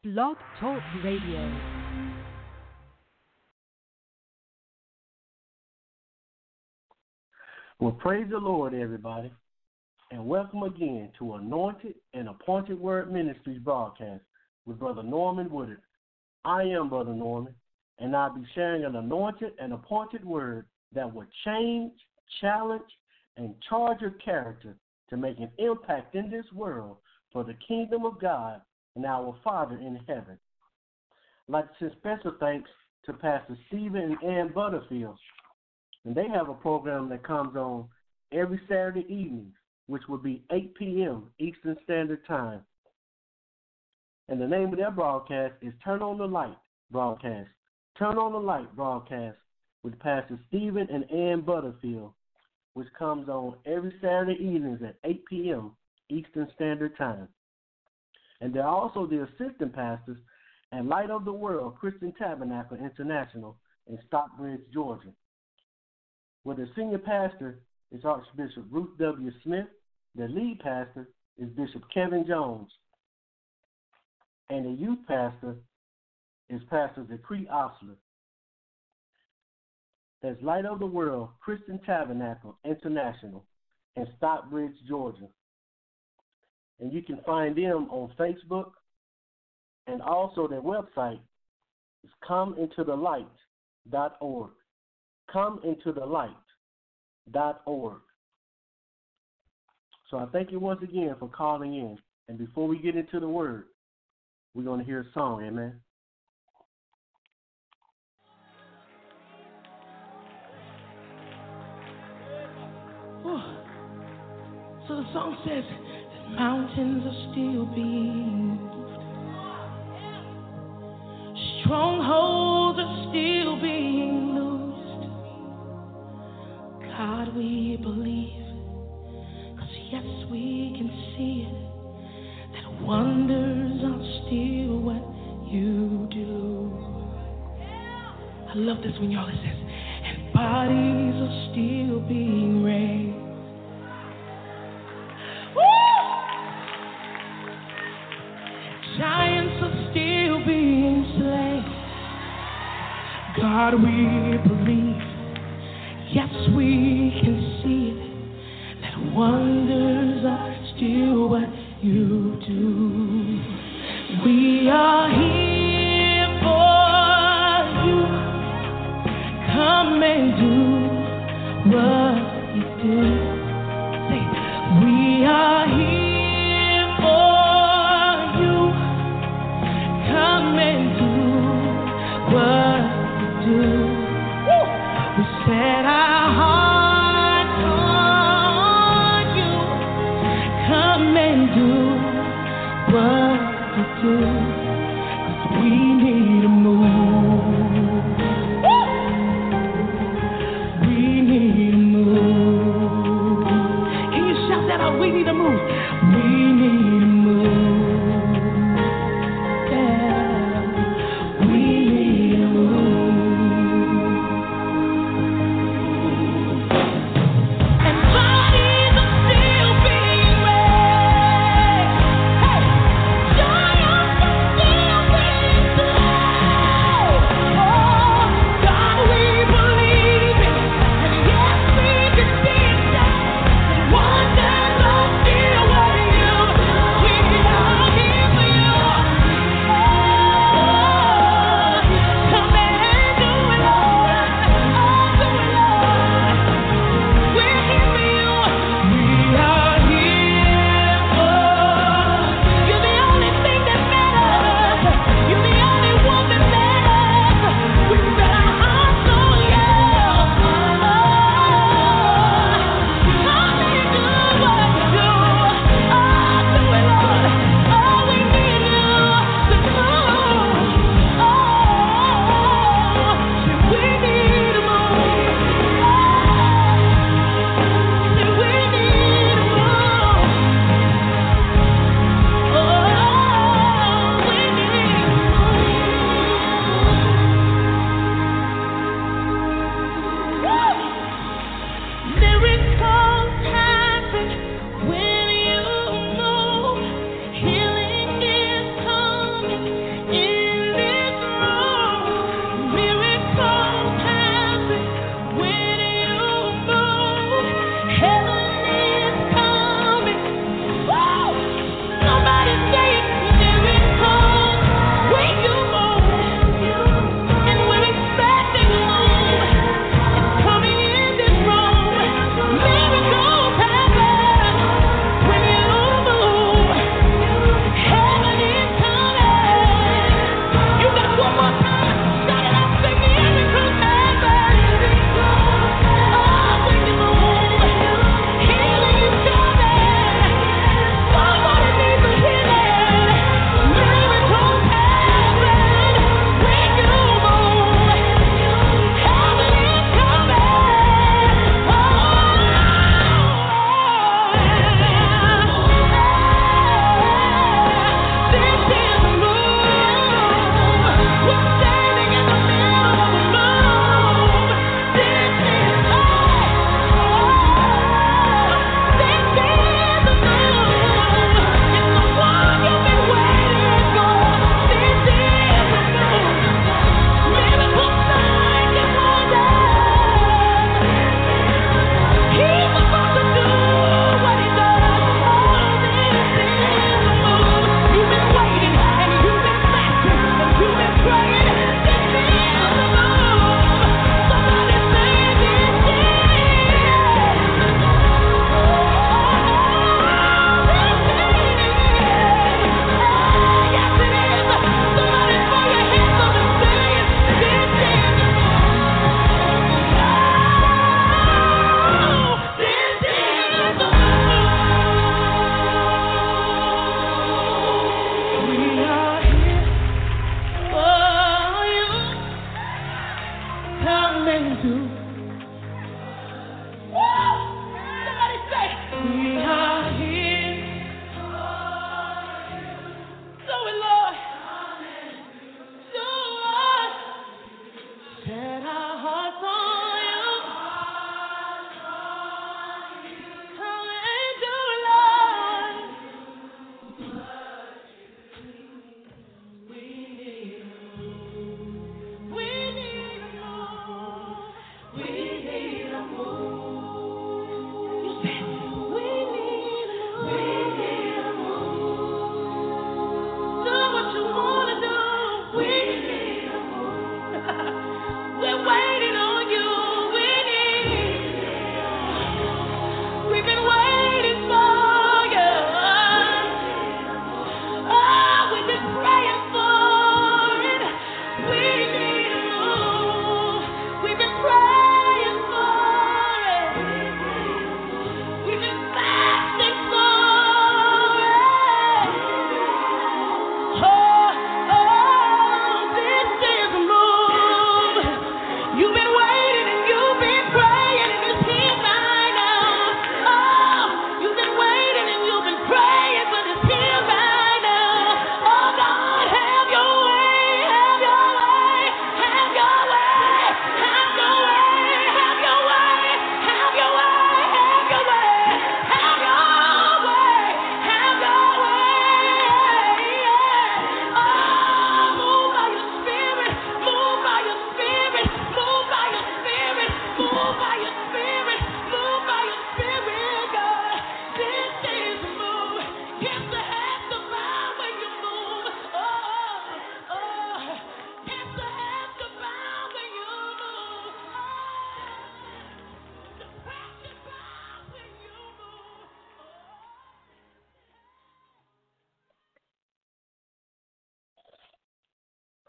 Blog Talk Radio. Well, praise the Lord, everybody, and welcome again to Anointed and Appointed Word Ministries broadcast with Brother Norman Woodard. I am Brother Norman, and I'll be sharing an anointed and appointed word that will change, challenge, and charge your character to make an impact in this world for the kingdom of God and our Father in heaven. I'd like to send special thanks to Pastor Stephen and Ann Butterfield. And they have a program that comes on every Saturday evening, which will be 8 p.m. Eastern Standard Time. And the name of their broadcast is Turn on the Light broadcast. Turn on the Light broadcast with Pastor Stephen and Ann Butterfield, which comes on every Saturday evenings at 8 p.m. Eastern Standard Time. And they're also the assistant pastors at Light of the World Christian Tabernacle International in Stockbridge, Georgia, where the senior pastor is Archbishop Ruth W. Smith. The lead pastor is Bishop Kevin Jones. And the youth pastor is Pastor Zachary Osler. That's Light of the World Christian Tabernacle International in Stockbridge, Georgia. And you can find them on Facebook, and also their website is comeintothelight.org. Comeintothelight.org. So I thank you once again for calling in. And before we get into the word, we're going to hear a song, amen. So the song says that mountains are still being moved. Strongholds are still being loosed. God, we believe, 'cause yes, we can see it, that wonders are still what you do. I love this when y'all it says, and bodies are still being raised. Giants are still being slain. God, we believe, yes, we can see it, that wonders are still what you do. We are here for you. Come and do what you do. Say, we are here for you. Come and do what you do. We set our hearts on you. Come and do what you do. 'Cause we need a move. We need a move. Can you shout that out? We need a move. We need a move. God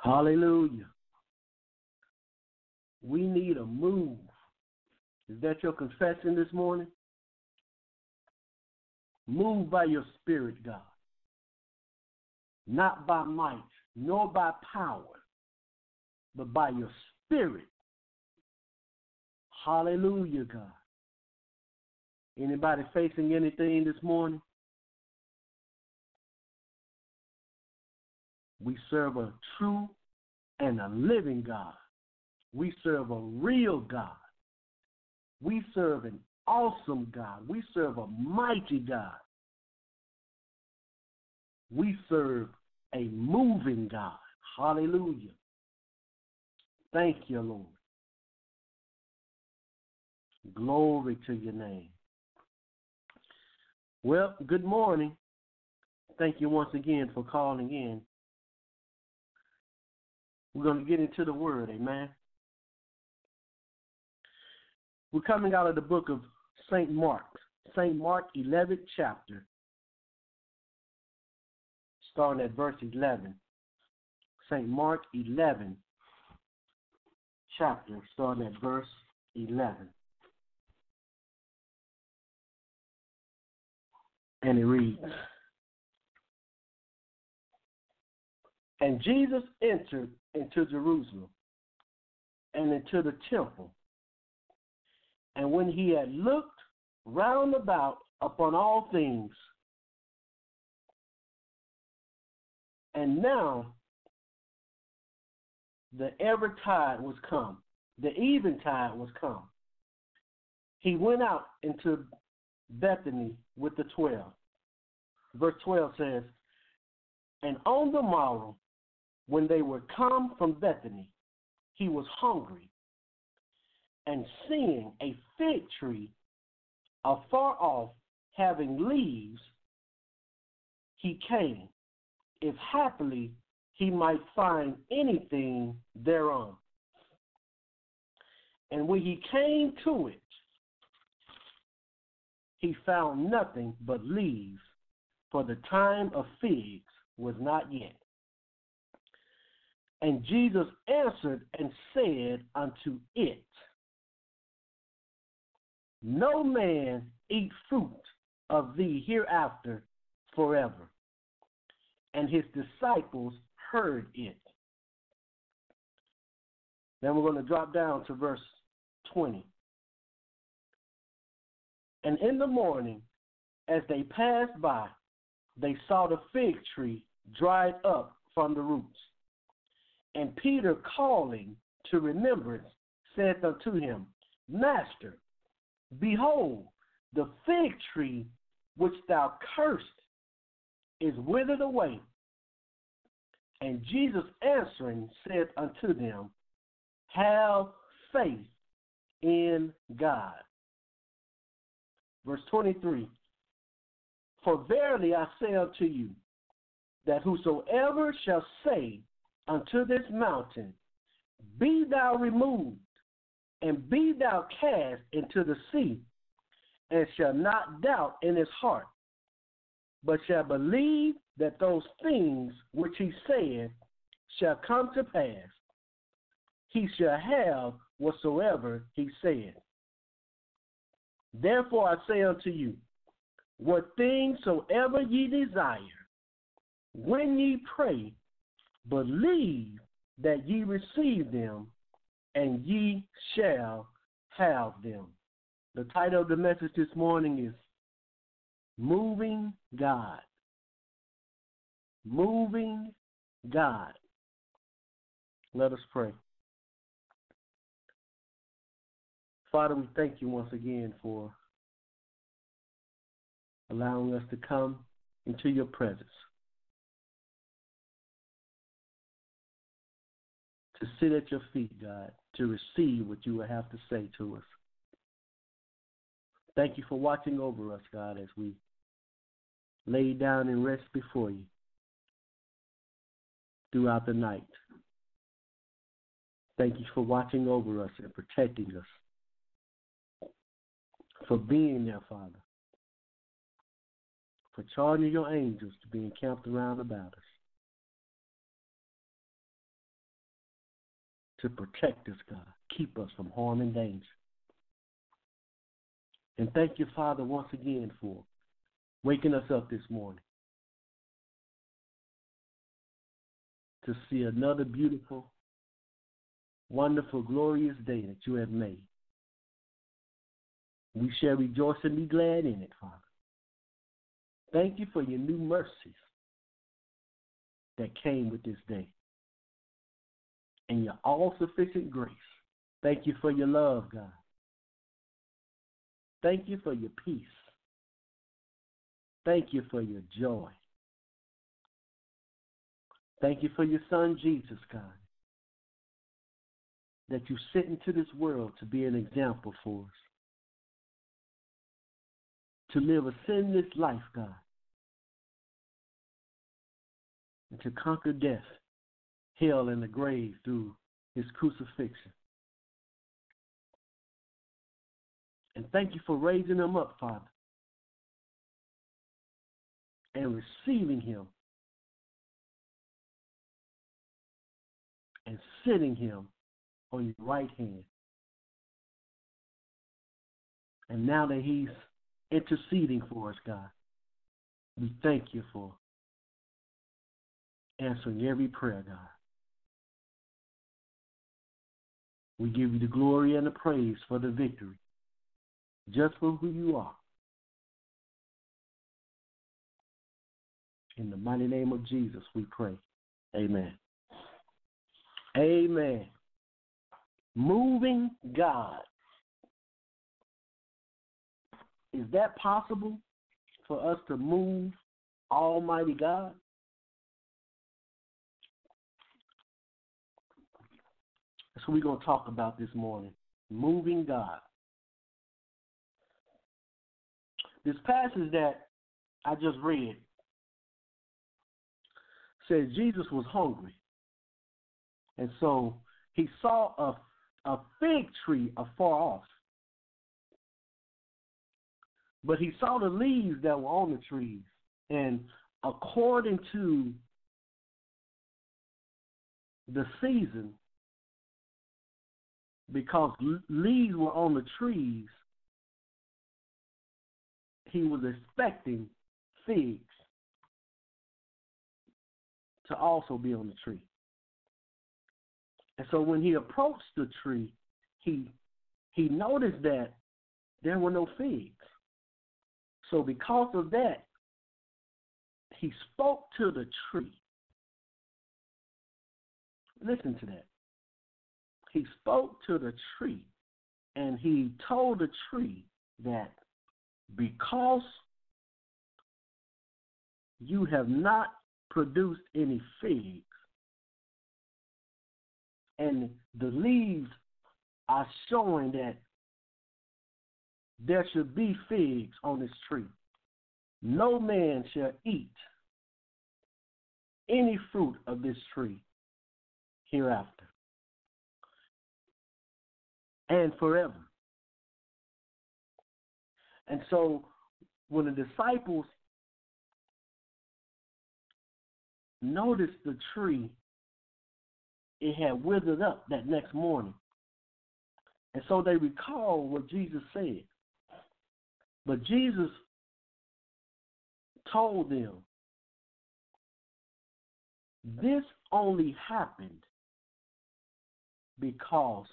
Hallelujah. We need a move. Is that your confession this morning? Move by your spirit, God. Not by might, nor by power, but by your spirit. Hallelujah, God. Anybody facing anything this morning? We serve a true and a living God. We serve a real God. We serve an awesome God. We serve a mighty God. We serve a moving God. Hallelujah. Thank you, Lord. Glory to your name. Well, good morning. Thank you once again for calling in. We're going to get into the word, amen. We're coming out of the book of St. Mark 11th chapter, starting at verse 11. St. Mark 11 chapter, starting at verse 11. And it reads, "And Jesus entered into Jerusalem and into the temple. And when he had looked round about upon all things, and now the eventide was come, he went out into Bethany with the 12. Verse 12 says, "And on the morrow, when they were come from Bethany, he was hungry. And seeing a fig tree afar off, having leaves, he came, if happily he might find anything thereon. And when he came to it, he found nothing but leaves, for the time of figs was not yet. And Jesus answered and said unto it, No man eat fruit of thee hereafter forever. And his disciples heard it." Then we're going to drop down to verse 20. "And in the morning, as they passed by, they saw the fig tree dried up from the roots. And Peter, calling to remembrance, said unto him, Master, behold, the fig tree which thou cursed is withered away. And Jesus answering said unto them, Have faith in God." Verse 23, "For verily I say unto you, that whosoever shall say unto this mountain, Be thou removed, and be thou cast into the sea, and shall not doubt in his heart, but shall believe that those things which he saith shall come to pass, he shall have whatsoever he said. Therefore I say unto you, what things soever ye desire, when ye pray, believe that ye receive them, and ye shall have them." The title of the message this morning is Moving God. Moving God. Let us pray. Father, we thank you once again for allowing us to come into your presence, to sit at your feet, God, to receive what you will have to say to us. Thank you for watching over us, God, as we lay down and rest before you throughout the night. Thank you for watching over us and protecting us, for being there, Father, for charging your angels to be encamped around about us. to protect us, God. Keep us from harm and danger. And thank you, Father, once again for waking us up this morning to see another beautiful, wonderful, glorious day that you have made. We shall rejoice and be glad in it, Father. Thank you for your new mercies that came with this day and your all-sufficient grace. Thank you for your love, God. Thank you for your peace. Thank you for your joy. Thank you for your Son, Jesus, God, that you sent into this world to be an example for us, to live a sinless life, God, and to conquer death, hell, and the grave through his crucifixion. And thank you for raising him up, Father, and receiving him and sitting him on your right hand. And now that he's interceding for us, God, we thank you for answering every prayer, God. We give you the glory and the praise for the victory, just for who you are. In the mighty name of Jesus, we pray. Amen. Amen. Moving God. Is that possible for us to move Almighty God? That's what we're going to talk about this morning. Moving God. This passage that I just read says Jesus was hungry. And so he saw a fig tree afar off. But he saw the leaves that were on the trees. And according to the season, because leaves were on the trees, he was expecting figs to also be on the tree. And so when he approached the tree, he noticed that there were no figs. So because of that, he spoke to the tree. Listen to that. He spoke to the tree, and he told the tree that because you have not produced any figs, and the leaves are showing that there should be figs on this tree, no man shall eat any fruit of this tree hereafter and forever. And so when the disciples noticed the tree, it had withered up that next morning. And so they recalled what Jesus said. But Jesus told them, this only happened because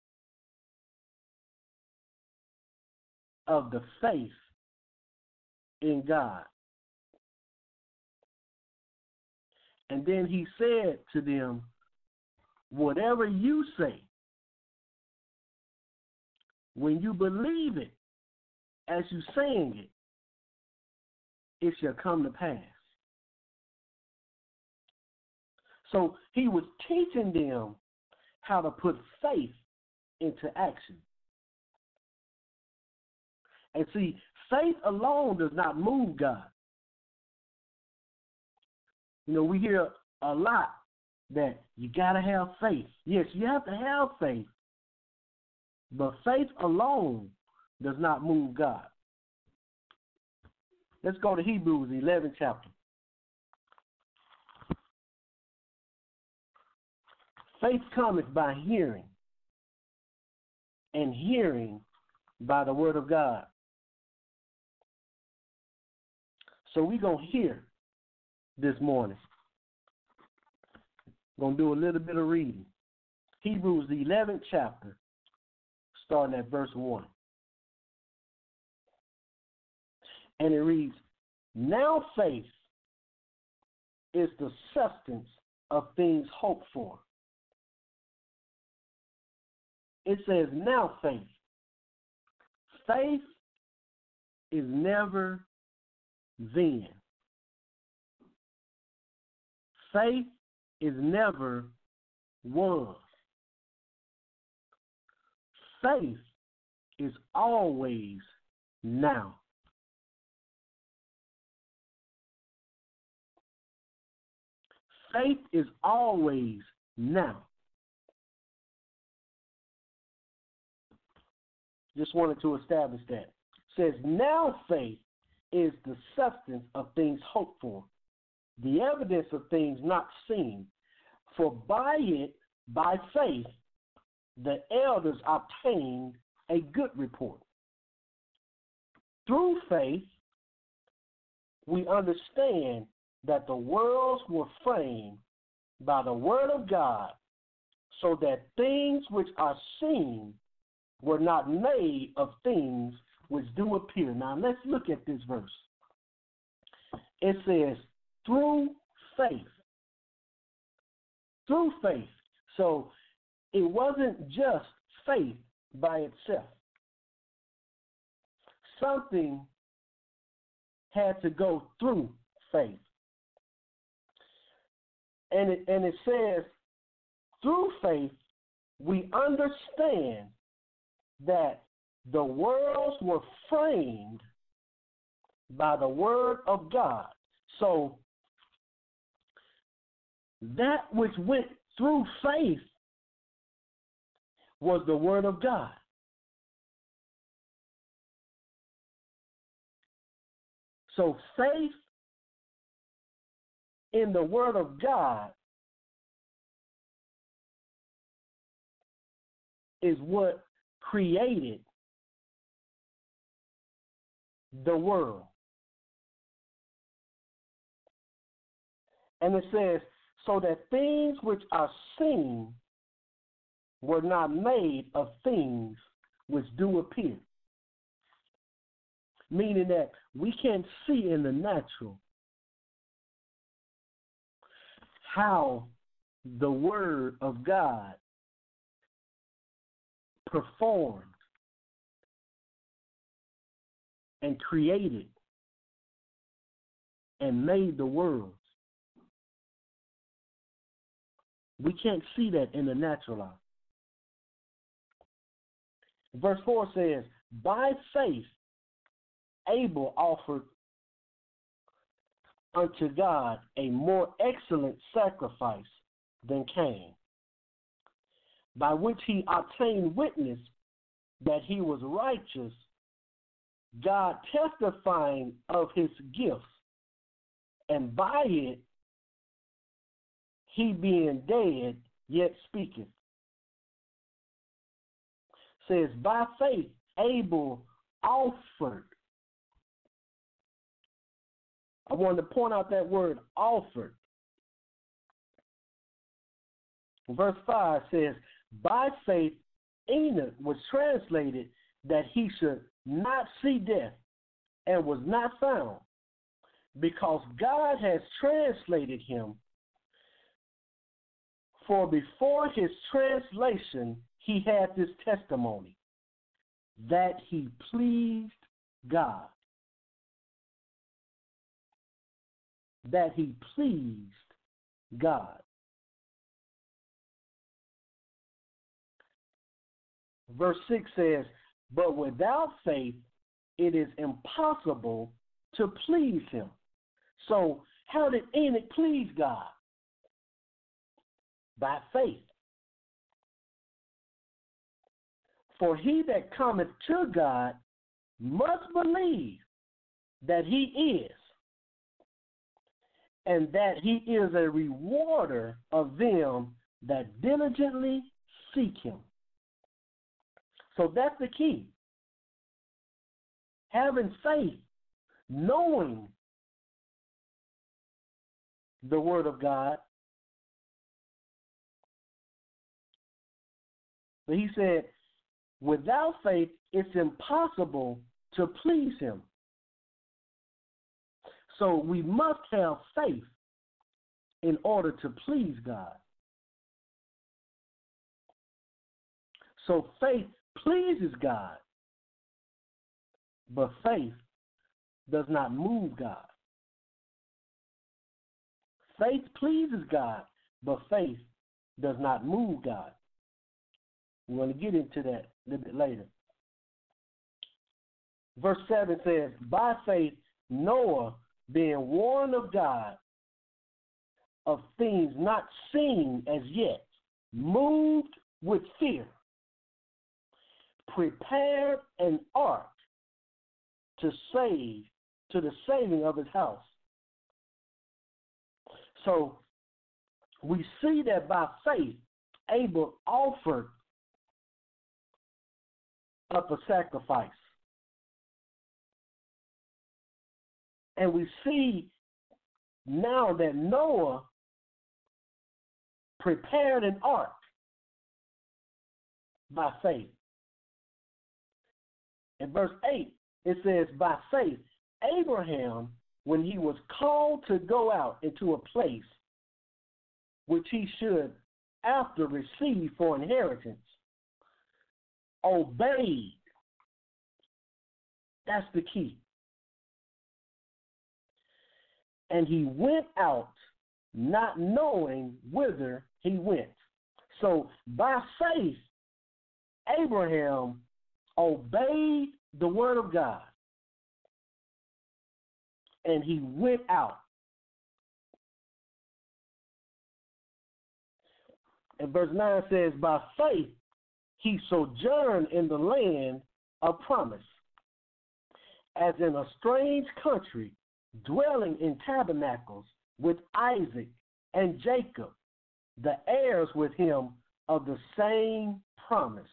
of the faith in God. And then he said to them, whatever you say, when you believe it, as you saying it, it shall come to pass. So he was teaching them how to put faith into action. And see, faith alone does not move God. You know, we hear a lot that you got to have faith. Yes, you have to have faith. But faith alone does not move God. Let's go to Hebrews, 11th chapter. Faith cometh by hearing, and hearing by the word of God. So we're going to hear this morning. We're going to do a little bit of reading. Hebrews, the 11th chapter, starting at verse 1. And it reads, now faith is the substance of things hoped for. It says now faith. Faith is never then. Faith is never was. Faith is always now. Faith is always now. Just wanted to establish that. It says, now faith is the substance of things hoped for, the evidence of things not seen. For by it, by faith, the elders obtained a good report. Through faith, we understand that the worlds were framed by the word of God, so that things which are seen were not made of things which do appear. Now let's look at this verse. It says, through faith. Through faith. So it wasn't just faith by itself. Something had to go through faith. And it says, through faith, we understand that the worlds were framed by the word of God. So that which went through faith was the word of God. So faith in the word of God is what created the world. And it says, so that things which are seen were not made of things which do appear. Meaning that we can't see in the natural how the word of God performed and created and made the world. We can't see that in the natural eye. Verse 4 says, by faith Abel offered unto God a more excellent sacrifice than Cain, by which he obtained witness that he was righteous, God testifying of his gifts, and by it he being dead yet speaketh. Says, by faith Abel offered. I wanted to point out that word offered. Verse 5 says, by faith Enoch was translated that he should not see death, and was not found, because God has translated him. For before his translation he had this testimony, that he pleased God. That he pleased God. Verse 6 says, but without faith it is impossible to please him. So how did Enoch please God? By faith. For he that cometh to God must believe that he is, and that he is a rewarder of them that diligently seek him. So that's the key. Having faith, knowing the word of God. But he said, without faith, it's impossible to please him. So we must have faith in order to please God. So faith pleases God, but faith does not move God. Faith pleases God, but faith does not move God. We're going to get into that a little bit later. Verse 7 says, by faith Noah, being warned of God of things not seen as yet, moved with fear, prepared an ark to the saving of his house. So we see that by faith, Abel offered up a sacrifice. And we see now that Noah prepared an ark by faith. In verse 8, it says, by faith, Abraham, when he was called to go out into a place which he should after receive for inheritance, obeyed. That's the key. And he went out not knowing whither he went. So by faith, Abraham obeyed the word of God. And he went out. And verse 9 says, by faith, he sojourned in the land of promise, as in a strange country, dwelling in tabernacles with Isaac and Jacob, the heirs with him of the same promise.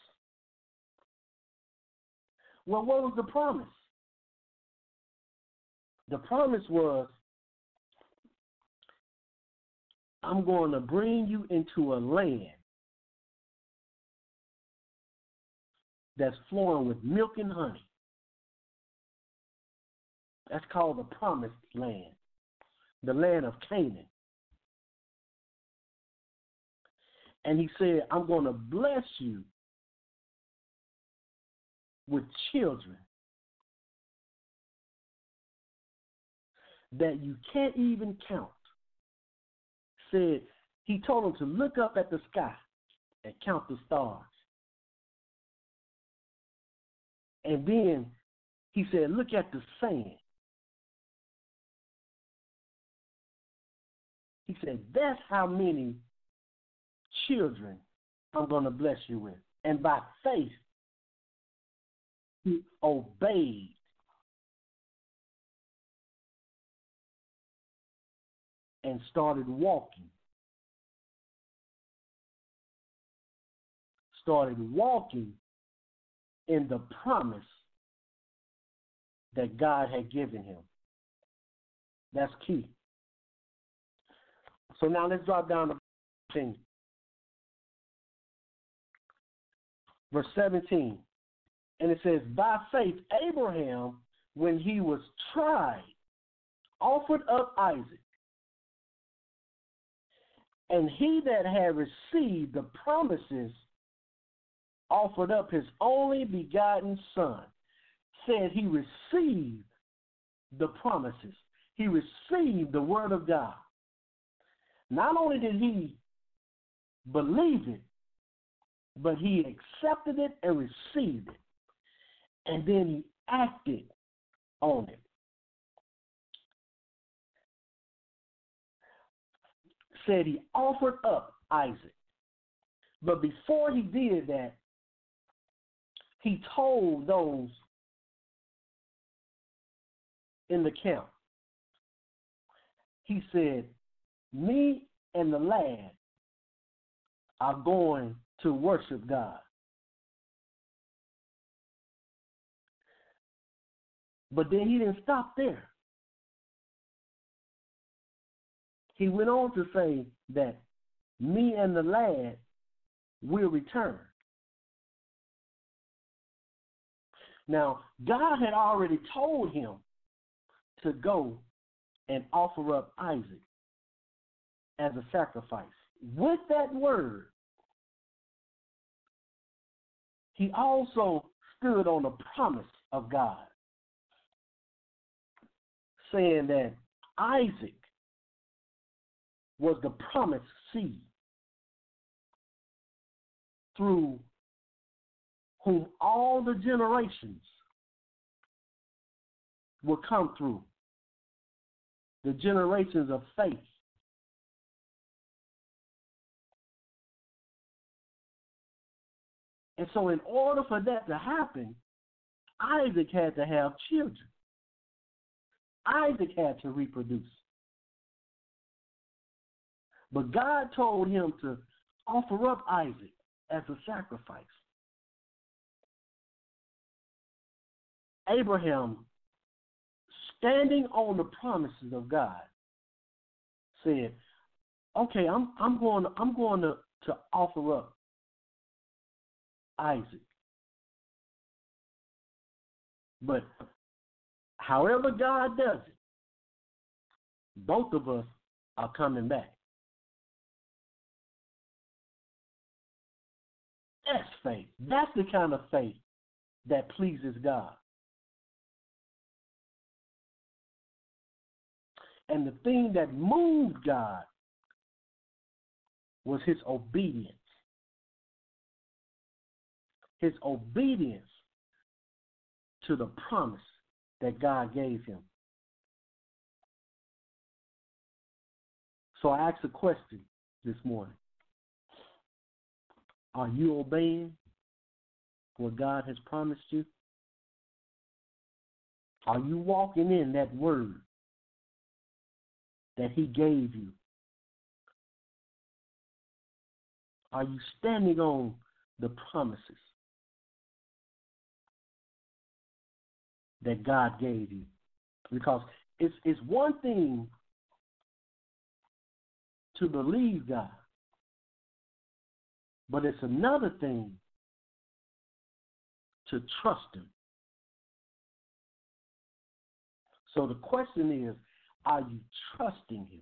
Well, what was the promise? The promise was, I'm going to bring you into a land that's flowing with milk and honey. That's called the promised land, the land of Canaan. And he said, I'm going to bless you with children that you can't even count. Said, he told them to look up at the sky and count the stars. And then he said, look at the sand. He said, that's how many children I'm going to bless you with. And by faith, he obeyed. And started walking. Started walking in the promise that God had given him. That's key. So now let's drop down to verse 17. And it says, by faith, Abraham, when he was tried, offered up Isaac. And he that had received the promises offered up his only begotten son. Said he received the promises. He received the word of God. Not only did he believe it, but he accepted it and received it. And then he acted on it. Said he offered up Isaac. But before he did that, he told those in the camp, he said, me and the lad are going to worship God. But then he didn't stop there. He went on to say that me and the lad will return. Now, God had already told him to go and offer up Isaac as a sacrifice. With that word, he also stood on the promise of God, saying that Isaac was the promised seed through whom all the generations will come through, the generations of faith. And so in order for that to happen, Isaac had to have children. Isaac had to reproduce. But God told him to offer up Isaac as a sacrifice. Abraham, standing on the promises of God, said, "Okay, I'm going to offer up Isaac. But however God does it, both of us are coming back." That's faith. That's the kind of faith that pleases God. And the thing that moved God was his obedience. His obedience to the promise that God gave him. So I asked a question this morning. Are you obeying what God has promised you? Are you walking in that word that he gave you? Are you standing on the promises that God gave you? Because it's one thing to believe God, but it's another thing to trust him. So the question is, are you trusting him?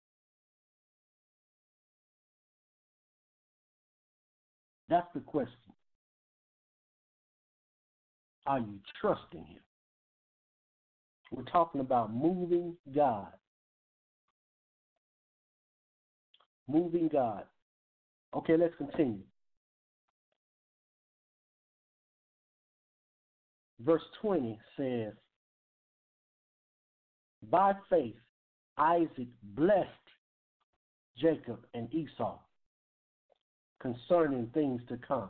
That's the question. Are you trusting him? We're talking about moving God. Moving God. Okay, let's continue. Verse 20 says, by faith, Isaac blessed Jacob and Esau concerning things to come.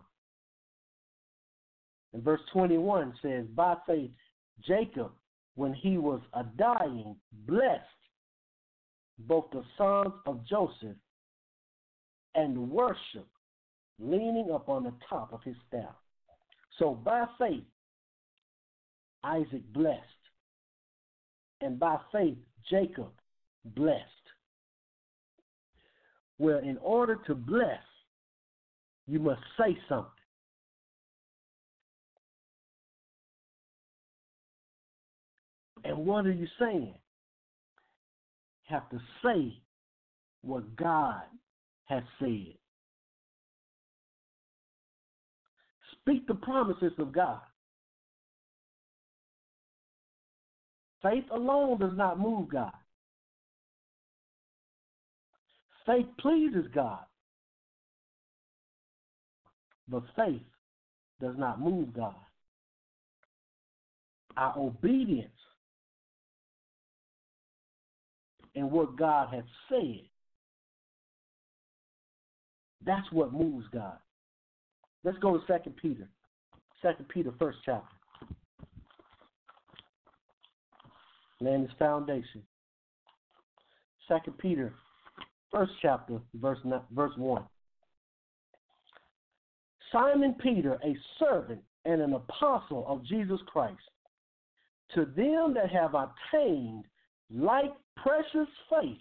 And verse 21 says, by faith, Jacob, when he was dying, blessed both the sons of Joseph and worship, leaning upon the top of his staff. So by faith, Isaac blessed. And by faith, Jacob blessed. Well, in order to bless, you must say something. And what are you saying? You have to say what God has said. Speak the promises of God. Faith alone does not move God. Faith pleases God. But faith does not move God. Our obedience in what God has said, that's what moves God. Let's go to 2 Peter. 2 Peter, first chapter. Laying this foundation. 2 Peter, first chapter, verse 1. Simon Peter, a servant and an apostle of Jesus Christ, to them that have obtained like precious faith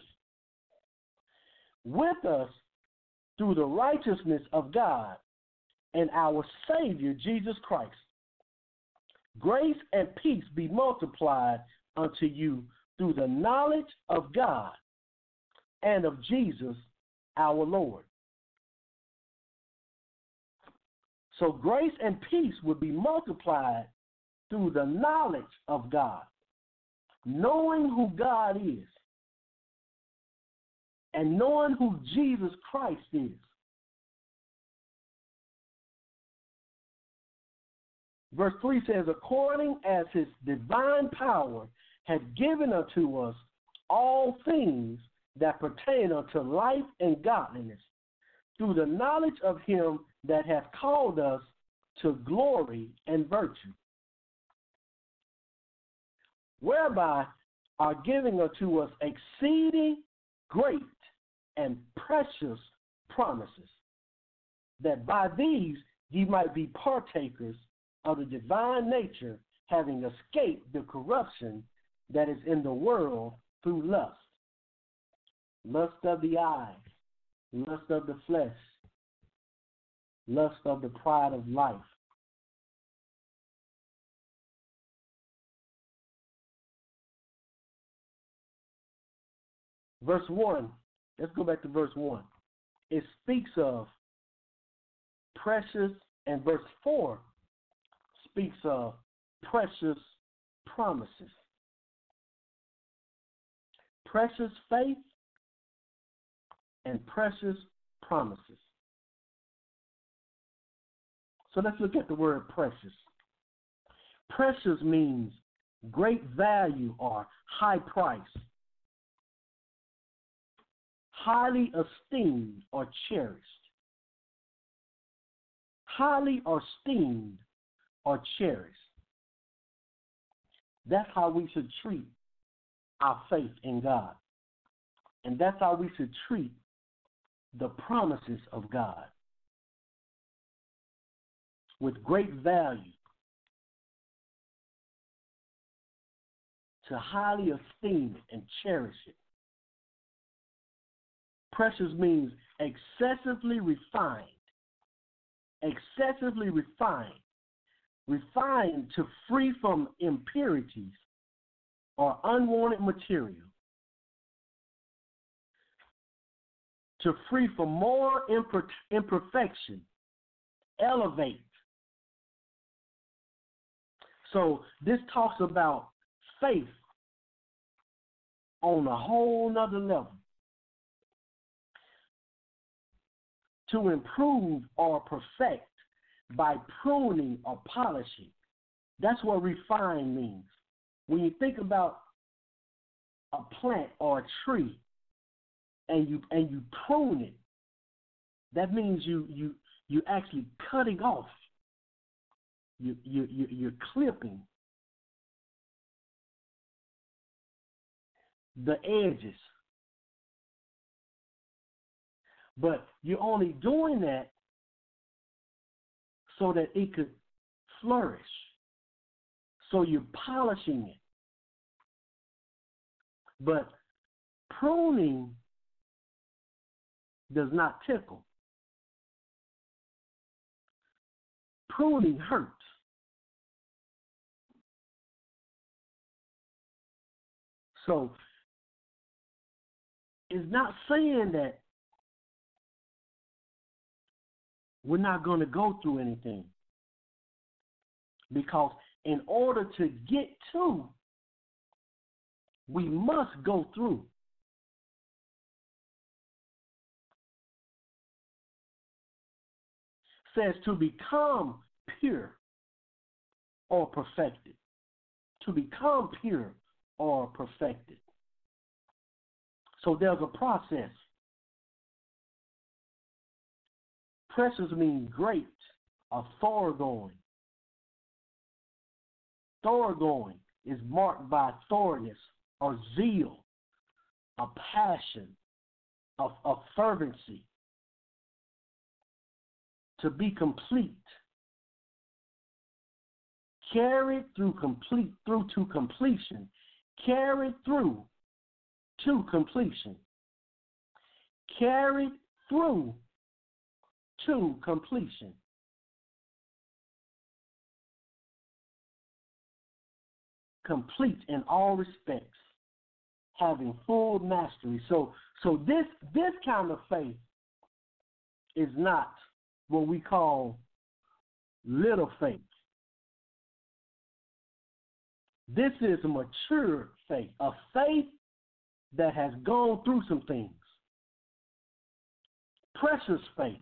with us through the righteousness of God and our Savior Jesus Christ. Grace and peace be multiplied unto you through the knowledge of God and of Jesus our Lord. So grace and peace would be multiplied through the knowledge of God, knowing who God is, and knowing who Jesus Christ is. Verse 3 says, according as his divine power hath given unto us all things that pertain unto life and godliness, through the knowledge of him that hath called us to glory and virtue, whereby are giving unto us exceeding great and precious promises, that by these ye might be partakers of the divine nature, having escaped the corruption that is in the world through lust. Lust of the eyes, lust of the flesh, lust of the pride of life. Verse 1, let's go back to verse 1. It speaks of precious, and verse 4 speaks of precious promises. Precious faith and precious promises. So let's look at the word precious. Precious means great value or high price, highly esteemed or cherished. Highly esteemed or cherished. That's how we should treat our faith in God. And that's how we should treat the promises of God. With great value. To highly esteem it and cherish it. Precious means excessively refined. Excessively refined. Refined to free from impurities or unwanted material. To free from more imperfection. Elevate. So this talks about faith on a whole nother level. To improve or perfect by pruning or polishing. That's what refine means. When you think about a plant or a tree and you prune it, that means you actually cutting off. You're clipping the edges. But you're only doing that so that it could flourish. So you're polishing it. But pruning does not tickle. Pruning hurts. So it's not saying that we're not going to go through anything. Because in order to get to, we must go through. It says to become pure or perfected. To become pure or perfected. So there's a process. Precious means great or thoroughgoing. Thoroughgoing is marked by thoroughness or zeal, a passion, of fervency. to be complete, carried through to completion, carried through to completion, carried through to completion. Complete in all respects, having full mastery. So this kind of faith is not what we call little faith. This is a mature faith, a faith that has gone through some things. Precious faith.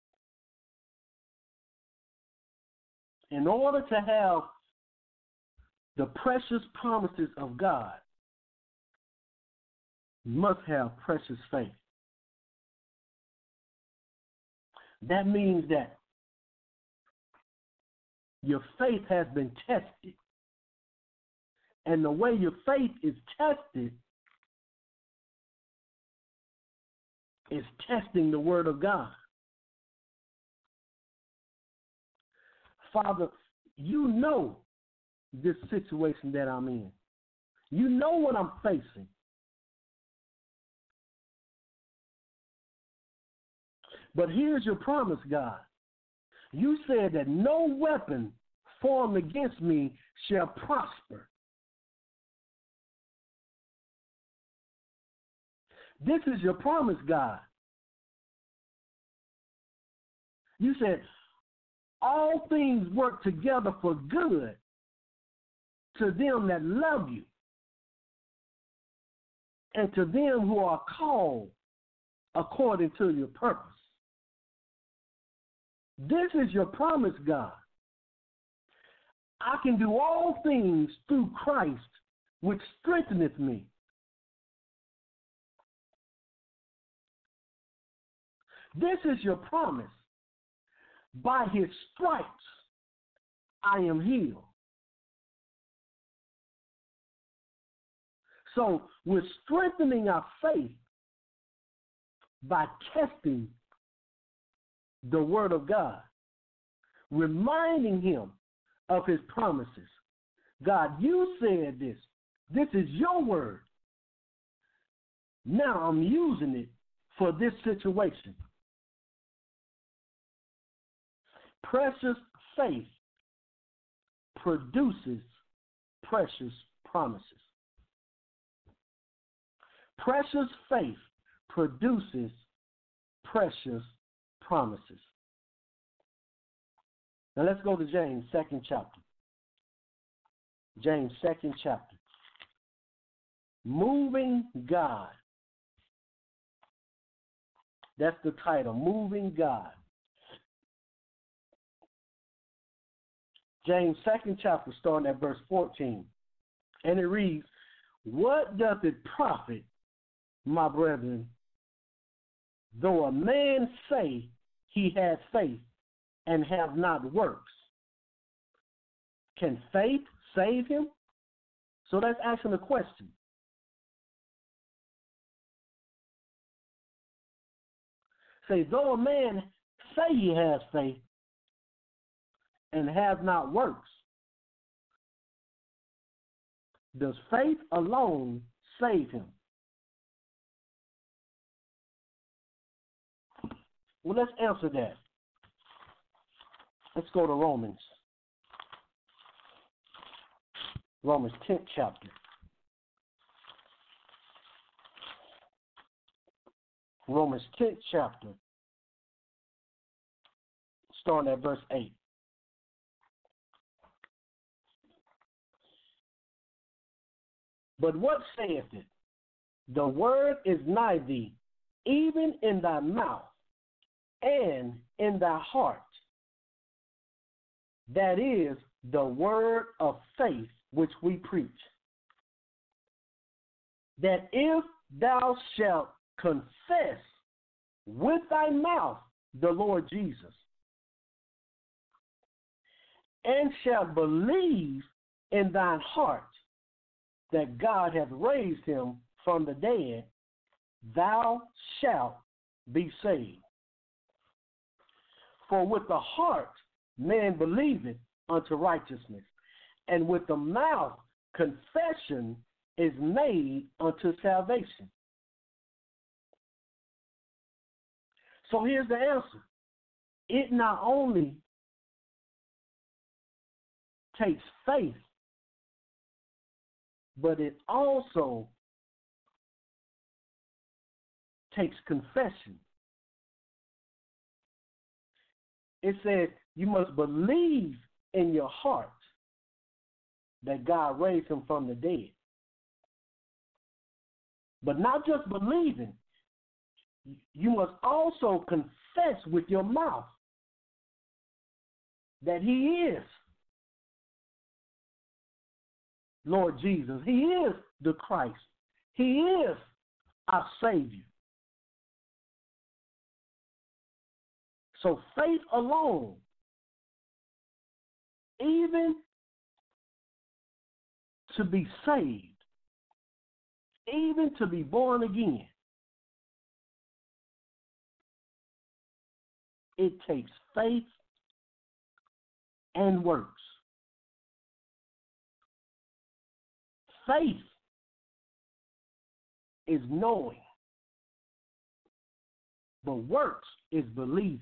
In order to have the precious promises of God, you must have precious faith. That means that your faith has been tested. And the way your faith is tested is testing the Word of God. Father, you know this situation that I'm in. You know what I'm facing. But here's your promise, God. You said that no weapon formed against me shall prosper. This is your promise, God. You said all things work together for good to them that love you and to them who are called according to your purpose. This is your promise, God. I can do all things through Christ, which strengtheneth me. This is your promise. By his stripes, I am healed. So we're strengthening our faith by testing the Word of God, reminding him of his promises. God, you said this. This is your word. Now I'm using it for this situation. Precious faith produces precious promises. Precious faith produces precious promises. Now let's go to James, 2nd chapter. James, 2nd chapter. Moving God. That's the title, Moving God. James 2nd chapter, starting at verse 14. And it reads, what doth it profit, my brethren, though a man say he has faith and have not works? Can faith save him? So that's asking a question. Say, though a man say he has faith and have not works, does faith alone save him? Well, let's answer that. Let's go to Romans. Romans 10th chapter. Romans 10th chapter, starting at verse 8. But what saith it? The word is nigh thee, even in thy mouth and in thy heart. That is the word of faith which we preach. That if thou shalt confess with thy mouth the Lord Jesus, and shalt believe in thine heart that God hath raised him from the dead, thou shalt be saved. For with the heart man believeth unto righteousness, and with the mouth confession is made unto salvation. So here's the answer. It not only takes faith, but it also takes confession. It says you must believe in your heart that God raised him from the dead. But not just believing, you must also confess with your mouth that he is Lord Jesus. He is the Christ. He is our Savior. So faith alone, even to be saved, even to be born again, it takes faith and works. Faith is knowing, but works is believing.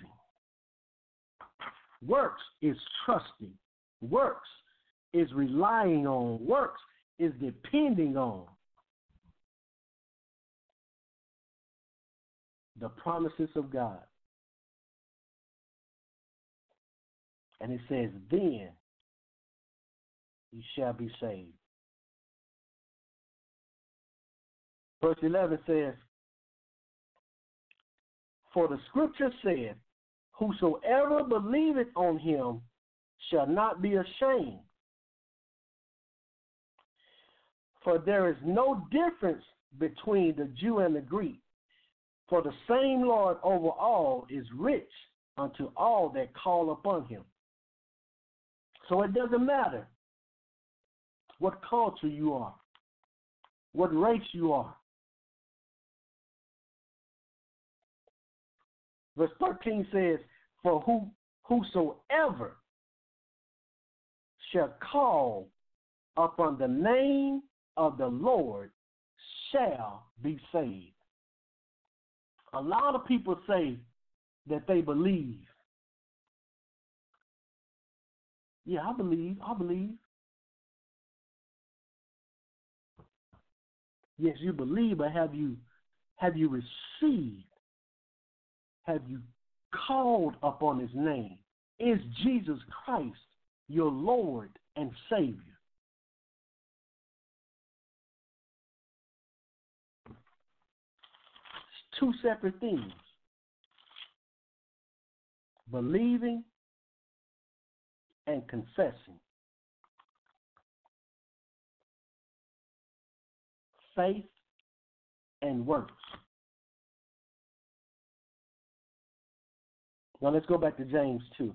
Works is trusting. Works is relying on. Works is depending on the promises of God. And it says, then you shall be saved. Verse 11 says, for the scripture said, whosoever believeth on him shall not be ashamed. For there is no difference between the Jew and the Greek. For the same Lord over all is rich unto all that call upon him. So it doesn't matter what culture you are, what race you are. Verse 13 says, for whosoever shall call upon the name of the Lord shall be saved. A lot of people say that they believe. Yeah, I believe. Yes, you believe, but have you received? Have you called upon his name? Is Jesus Christ your Lord and Savior? It's two separate things. Believing and confessing. Faith and works. Now let's go back to James 2.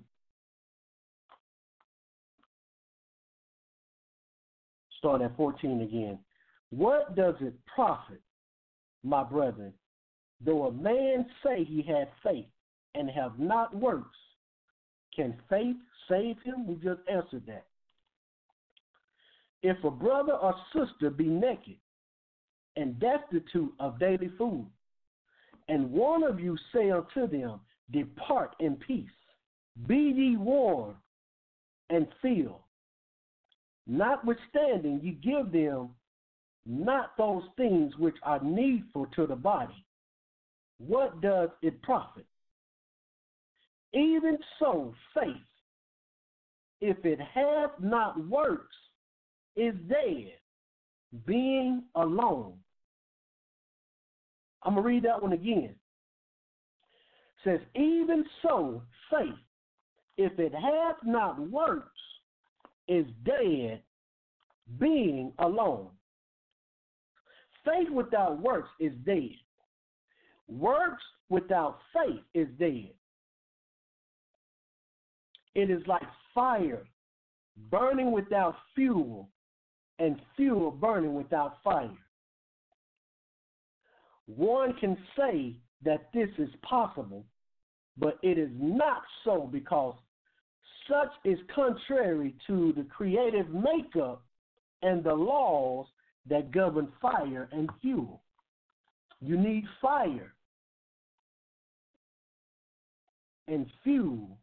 Start at 14 again. What does it profit, my brethren, though a man say he had faith and have not works? Can faith save him? We just answered that. If a brother or sister be naked and destitute of daily food, and one of you say unto them, depart in peace, be ye warm and filled, notwithstanding ye give them not those things which are needful to the body, what does it profit? Even so, faith, if it hath not works, is dead, being alone. I'm going to read that one again. It says, even so, faith, if it hath not works, is dead, being alone. Faith without works is dead. Works without faith is dead. It is like fire burning without fuel and fuel burning without fire. One can say that this is possible, But it is not so, because such is contrary to the creative makeup and the laws that govern fire and fuel. You need fire and fuel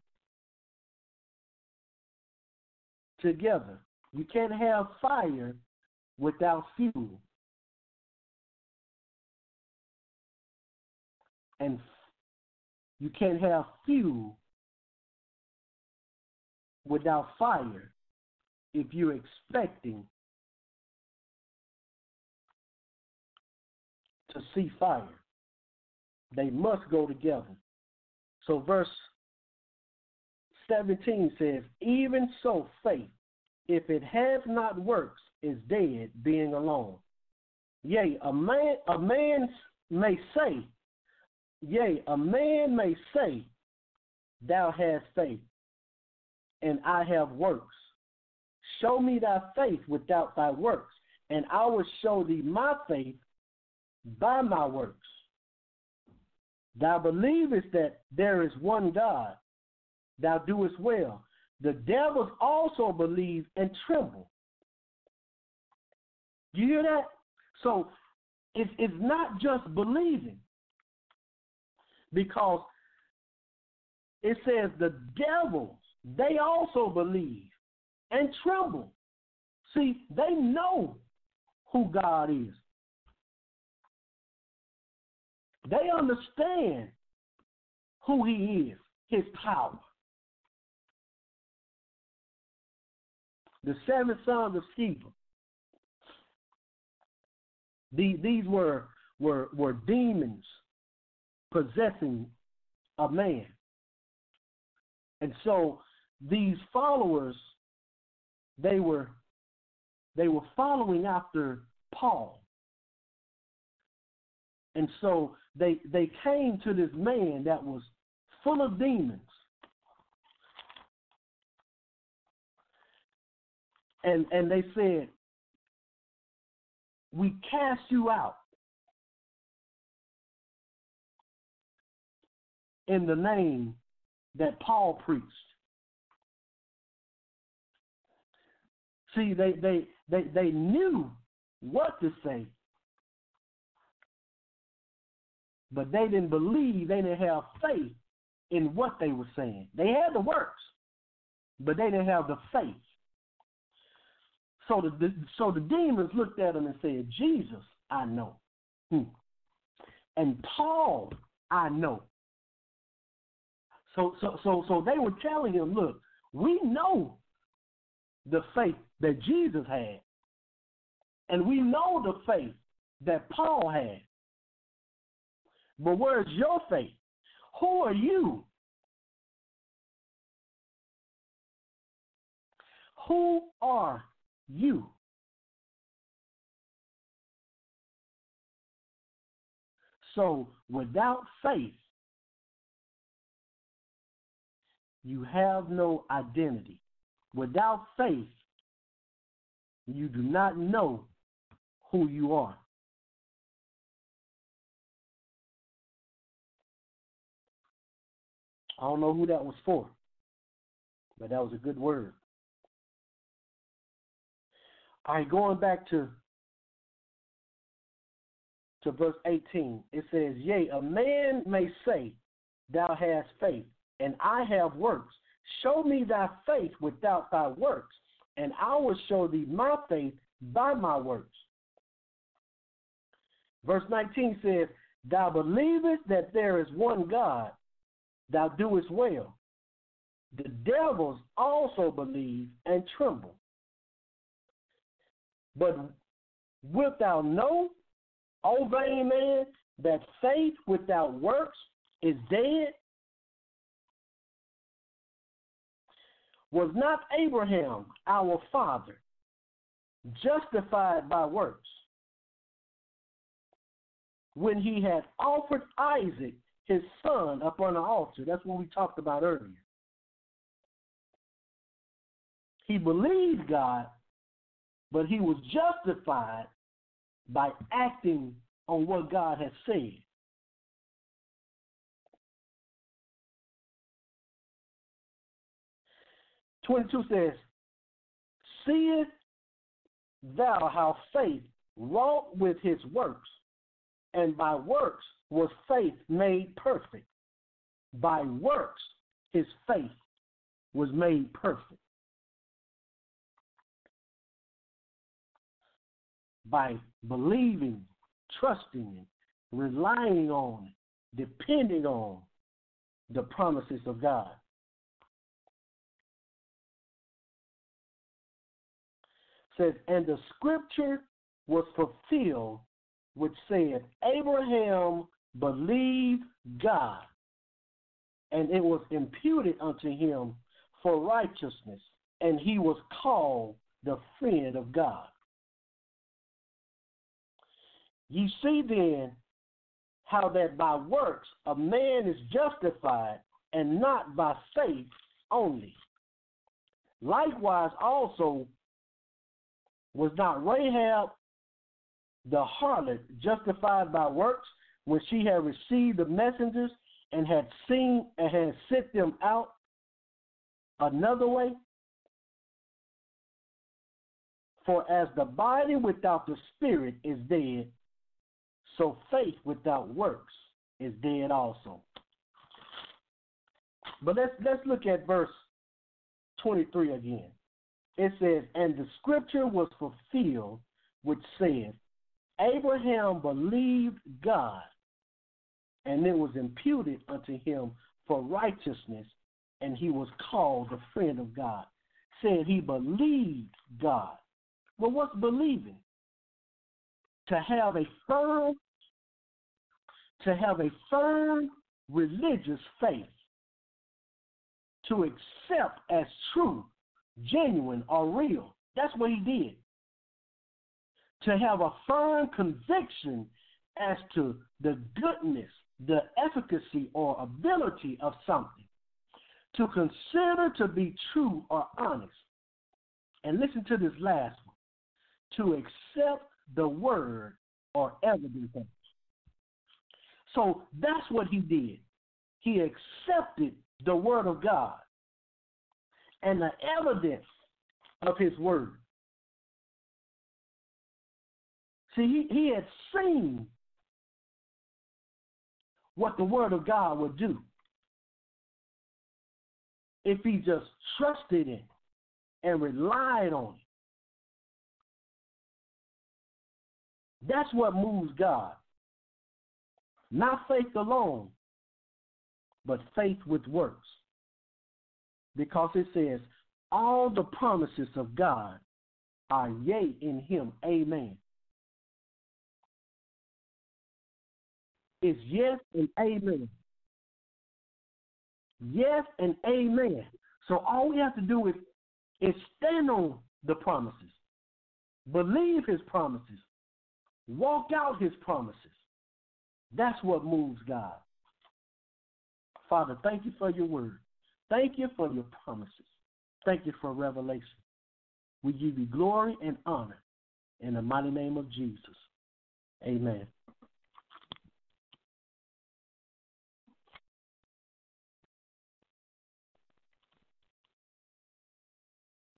together. You can't have fire without fuel. And you can't have fuel without fire if you're expecting to see fire. They must go together. So verse 17 says, even so faith, if it has not works, is dead, being alone. Yea, a man may say, thou hast faith, and I have works. Show me thy faith without thy works, and I will show thee my faith by my works. Thou believest that there is one God, thou doest well. The devils also believe and tremble. Do you hear that? So it's not just believing, because it says the devils, they also believe and tremble. See, they know who God is. They understand who he is, his power. The 7 sons of Sceva, these were demons possessing a man. And so these followers, they were following after Paul. And so they came to this man that was full of demons. And they said, we cast you out in the name that Paul preached. See, they knew what to say, but they didn't believe, they didn't have faith in what they were saying. They had the works, but they didn't have the faith. So the demons looked at him and said, Jesus, I know. And Paul, I know. So they were telling him, look, we know the faith that Jesus had, and we know the faith that Paul had. But where's your faith? Who are you? Who are you? So without faith, you have no identity. Without faith, you do not know who you are. I don't know who that was for, but that was a good word. All right, going back to verse 18, it says, yea, a man may say, thou hast faith, and I have works. Show me thy faith without thy works, and I will show thee my faith by my works. Verse 19 says, thou believest that there is one God, thou doest well. The devils also believe and tremble. But wilt thou know, O vain man, that faith without works is dead? Was not Abraham, our father, justified by works when he had offered Isaac, his son, upon the altar? That's what we talked about earlier. He believed God, but he was justified by acting on what God had said. 22 says, seest thou how faith wrought with his works, and by works was faith made perfect. By works his faith was made perfect. By believing, trusting, relying on, depending on the promises of God. Says, and the scripture was fulfilled, which said, Abraham believed God, and it was imputed unto him for righteousness, and he was called the friend of God. Ye see then how that by works a man is justified, and not by faith only. Likewise also was not Rahab the harlot justified by works when she had received the messengers and had seen and had sent them out another way? For as the body without the spirit is dead, so faith without works is dead also. But let's look at verse 23 again. It says, and the scripture was fulfilled, which said, Abraham believed God, and it was imputed unto him for righteousness, and he was called the friend of God. Said he believed God. Well, what's believing? To have a firm religious faith, to accept as true, genuine, or real. That's what he did. To have a firm conviction as to the goodness, the efficacy, or ability of something. To consider to be true or honest. And listen to this last one. To accept the word or evidence of it. So that's what he did. He accepted the word of God and the evidence of his word. See, he had seen what the word of God would do if he just trusted it and relied on it. That's what moves God. Not faith alone, but faith with works. Because it says, all the promises of God are yea in him, amen. It's yes and amen. Yes and amen. So all we have to do is stand on the promises, believe his promises, walk out his promises. That's what moves God. Father, thank you for your word. Thank you for your promises. Thank you for revelation. We give you glory and honor in the mighty name of Jesus. Amen.